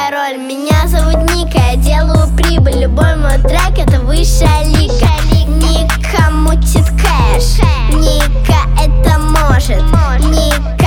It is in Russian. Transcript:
король. Меня зовут Ника, я делаю прибыль. Любой мой трек — это высшая лига. Ника мутит кэш, Ника это может, Ника